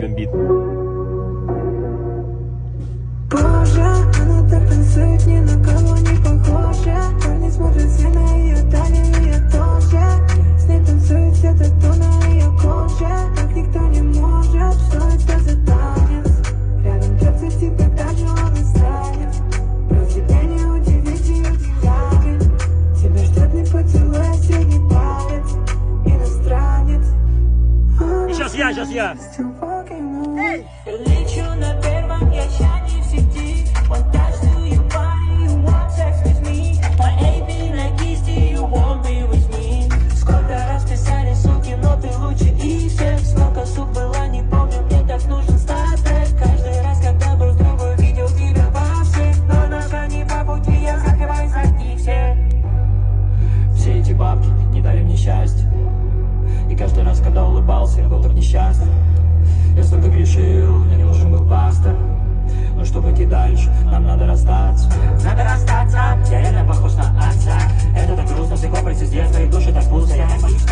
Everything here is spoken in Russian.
гамбит. Боже, она так танцует, ни на кого не похожа. Парни смотрят все на ее талию, я тоже. С ней танцует все тату на ее коже. Так никто не может, что это за танец? Рядом держится типа так же он и станет. Про тебя не удивить ее деньгами. Тебя ждет не поцелуй, а средний палец. Иностранец. Сейчас я. Лечу на первом, я не в сети. One touch to your body, you want sex with me. My AB на кисти, you won't be with me. Сколько раз писали, суки, но ты лучше и всех. Сколько сук было, не помню, мне так нужен статек. Каждый раз, когда был с другой, видел тебя во всех. Но нога не по пути, я закрываюсь от них всех. Все эти бабки не дали мне счастья. И каждый раз, когда улыбался, я был так несчастлив. Я столько грешил, мне не нужен был пастор. Но чтобы идти дальше, нам надо расстаться. Надо расстаться, Я реально похож на отца. Это так грустно, все комплексы с детства и в душе так пусто. Я так боюсь